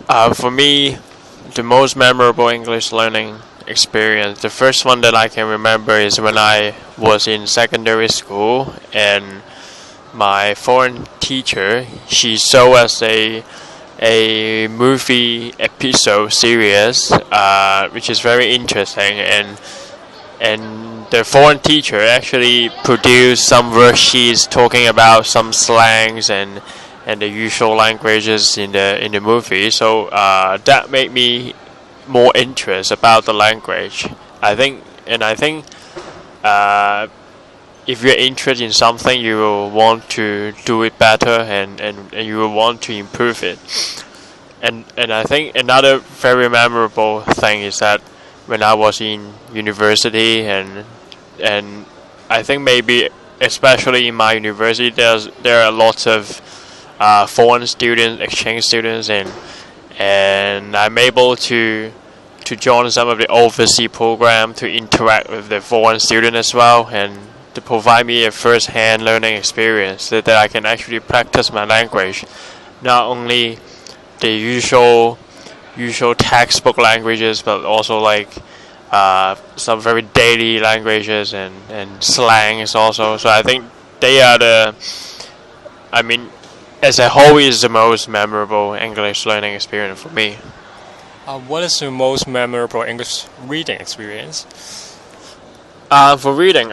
For me, the most memorable English learning experience, the first one that I can remember is when I was in secondary school and my foreign teacher, she showed us a movie episode series, which is very interesting, and the foreign teacher actually produced some worksheets talking about some slangs and the usual languages in the movie. So that made me more interest about the language. I think uh, if you're interested in something, you will want to do it better and you will want to improve it. And I think another very memorable thing is that when I was in university and I think maybe especially in my university there are lots of foreign students, exchange students, and I'm able to join some of the overseas program to interact with the foreign student as well and to provide me a first-hand learning experience that I can actually practice my language, not only the usual textbook languages, but also like some very daily languages and slangs also. So I think they are I mean, as a whole, is the most memorable English learning experience for me. What is your most memorable English reading experience? For reading,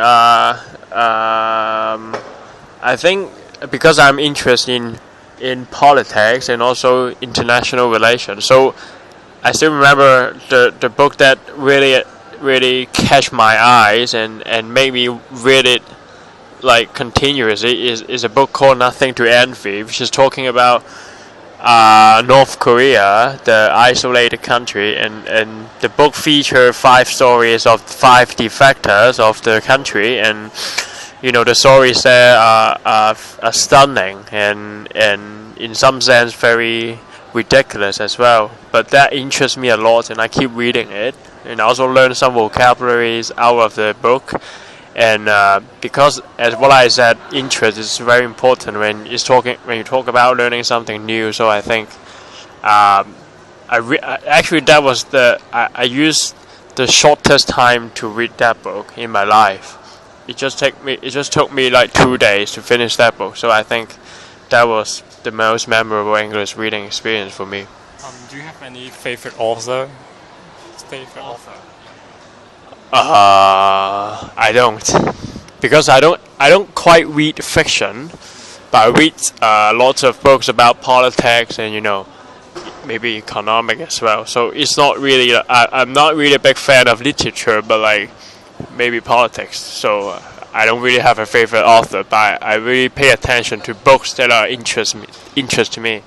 I think because I'm interested in politics and also international relations, so I still remember the book that really catch my eyes and made me read it like continuously is a book called Nothing to Envy, which is talking about North Korea, the isolated country, and the book features 5 stories of 5 defectors of the country, and the stories there are stunning and in some sense very ridiculous as well. But that interests me a lot, and I keep reading it, and I also learn some vocabularies out of the book. And because, as what I said, interest is very important when you talk about learning something new. So I think actually that was I used the shortest time to read that book in my life. It just took me like 2 days to finish that book. So I think that was the most memorable English reading experience for me. Do you have any favorite author? I don't, because I don't quite read fiction, but I read lots of books about politics and maybe economic as well. So it's not really I'm not really a big fan of literature, but like maybe politics. So I don't really have a favorite author, but I really pay attention to books that are interest to me.